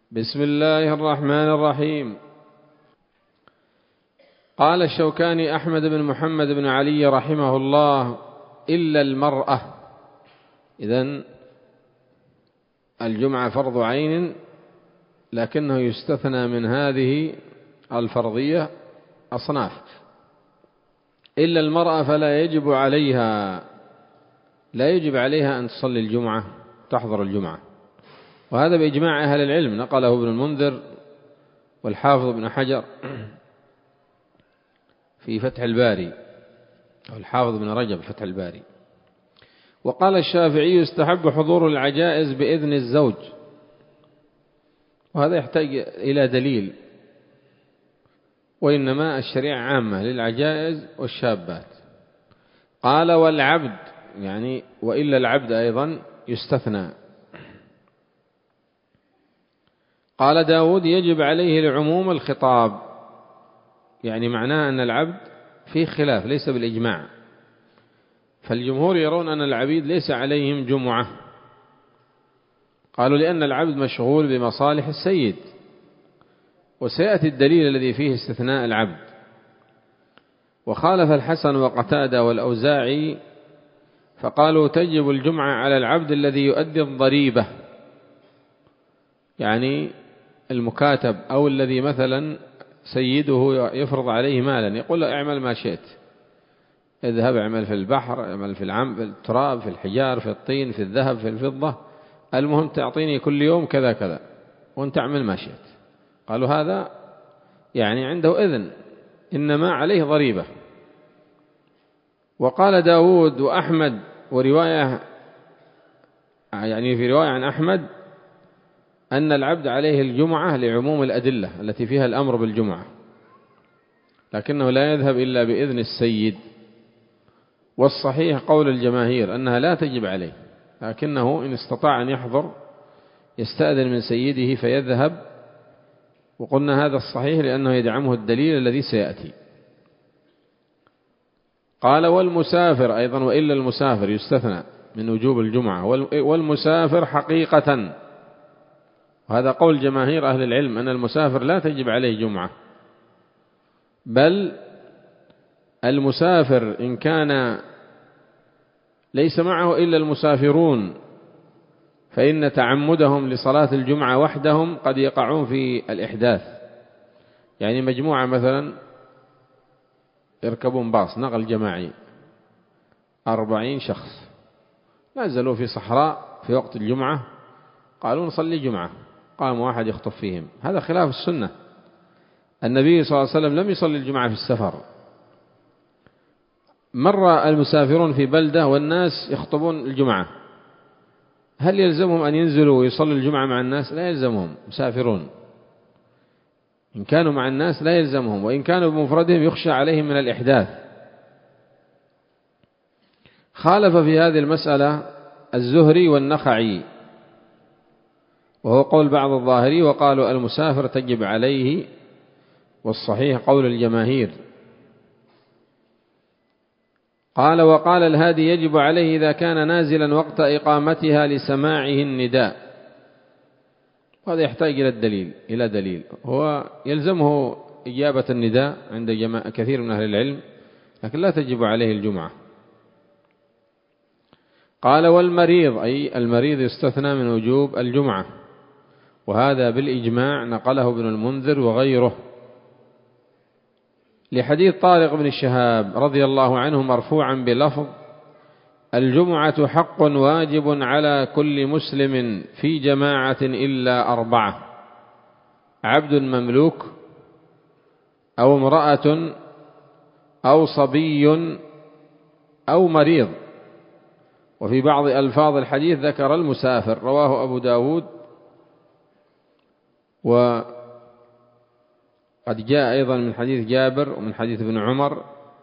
بسم الله الرحمن الرحيم. قال الشوكاني أحمد بن محمد بن علي رحمه الله: إلا المرأة. إذن الجمعة فرض عين، لكنه يستثنى من هذه الفرضية أصناف. إلا المرأة فلا يجب عليها، لا يجب عليها أن تصلي الجمعة، تحضر الجمعة، وهذا بإجماع أهل العلم، نقله ابن المنذر والحافظ ابن حجر في فتح الباري، والحافظ ابن رجب فتح الباري. وقال الشافعي: يستحب حضور العجائز بإذن الزوج، وهذا يحتاج إلى دليل، وإنما الشريعة عامة للعجائز والشابات. قال: والعبد، يعني وإلا العبد أيضا يستثنى. قال داود: يجب عليه لعموم الخطاب، يعني معناه أن العبد فيه خلاف ليس بالإجماع، فالجمهور يرون أن العبيد ليس عليهم جمعة، قالوا لأن العبد مشغول بمصالح السيد، وسيأتي الدليل الذي فيه استثناء العبد. وخالف الحسن وقتادة والأوزاعي فقالوا: تجب الجمعة على العبد الذي يؤدي الضريبة، يعني المكاتب، أو الذي مثلا سيده يفرض عليه مالا، يقول له: اعمل ما شئت، اذهب اعمل في البحر، اعمل في التراب، في الحجار، في الطين، في الذهب، في الفضة، المهم تعطيني كل يوم كذا كذا وانت اعمل ما شئت. قالوا هذا يعني عنده إذن، إنما عليه ضريبة. وقال داود وأحمد، ورواية يعني في رواية عن أحمد أن العبد عليه الجمعة لعموم الأدلة التي فيها الأمر بالجمعة، لكنه لا يذهب إلا بإذن السيد. والصحيح قول الجماهير أنها لا تجب عليه، لكنه إن استطاع أن يحضر يستأذن من سيده فيذهب، وقلنا هذا الصحيح لأنه يدعمه الدليل الذي سيأتي. قال: والمسافر أيضا، وإلا المسافر يستثنى من وجوب الجمعة. والمسافر حقيقة، وهذا قول جماهير أهل العلم، أن المسافر لا تجب عليه جمعة، بل المسافر إن كان ليس معه إلا المسافرون فإن تعمدهم لصلاة الجمعة وحدهم قد يقعون في الإحداث. يعني مجموعة مثلا يركبون باص نقل جماعي 40 شخص، نزلوا في صحراء في وقت الجمعة، قالوا نصلي جمعة، قام واحد يخطب فيهم، هذا خلاف السنة. النبي صلى الله عليه وسلم لم يصلي الجمعة في السفر. مر المسافرون في بلدة والناس يخطبون الجمعة، هل يلزمهم أن ينزلوا ويصلوا الجمعة مع الناس؟ لا يلزمهم، مسافرون. إن كانوا مع الناس لا يلزمهم، وإن كانوا بمفردهم يخشى عليهم من الإحداث. خالف في هذه المسألة الزهري والنخعي، وهو قول بعض الظاهري، وقالوا المسافر تجب عليه، والصحيح قول الجماهير. قال: وقال الهادي: يجب عليه إذا كان نازلا وقت إقامتها لسماعه النداء. وهذا يحتاج إلى دليل، هو يلزمه إجابة النداء عند كثير من أهل العلم، لكن لا تجب عليه الجمعة. قال: والمريض، أي المريض يستثنى من وجوب الجمعة، وهذا بالإجماع، نقله ابن المنذر وغيره، لحديث طارق بن الشهاب رضي الله عنه مرفوعا بلفظ: الجمعة حق واجب على كل مسلم في جماعة إلا 4: عبد مملوك، أو امرأة، أو صبي، أو مريض. وفي بعض ألفاظ الحديث ذكر المسافر، رواه أبو داود. وقد جاء أيضا من حديث جابر ومن حديث ابن عمر،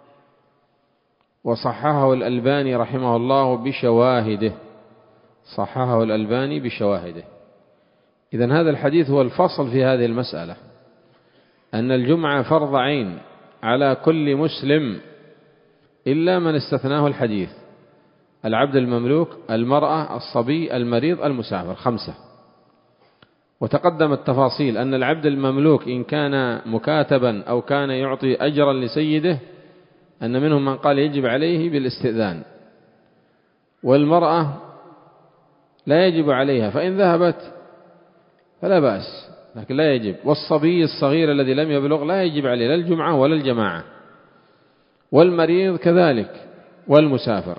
وصححه الألباني رحمه الله بشواهده، صححه الألباني بشواهده. إذن هذا الحديث هو الفصل في هذه المسألة، أن الجمعة فرض عين على كل مسلم إلا من استثناه الحديث: العبد المملوك، المرأة، الصبي، المريض، المسافر، 5. وتقدم التفاصيل أن العبد المملوك إن كان مكاتبا أو كان يعطي أجرا لسيده أن منهم من قال يجب عليه بالاستئذان، والمرأة لا يجب عليها، فإن ذهبت فلا بأس لكن لا يجب. والصبي الصغير الذي لم يبلغ لا يجب عليه لا الجمعة ولا الجماعة، والمريض كذلك، والمسافر،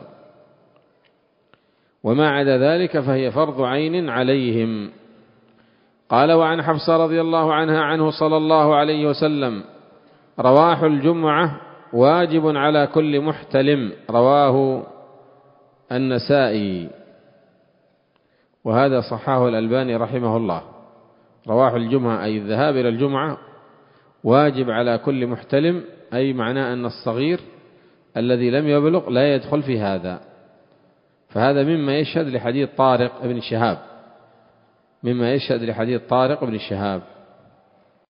وما عدا ذلك فهي فرض عين عليهم. قال: وعن حفصة رضي الله عنها عنه صلى الله عليه وسلم: رواح الجمعة واجب على كل محتلم، رواه النسائي. وهذا صححه الألباني رحمه الله. رواح الجمعة أي الذهاب إلى الجمعة واجب على كل محتلم، أي معناه أن الصغير الذي لم يبلغ لا يدخل في هذا. فهذا مما يشهد لحديث طارق بن شهاب، مما يشهد لحديث طارق بن شهاب.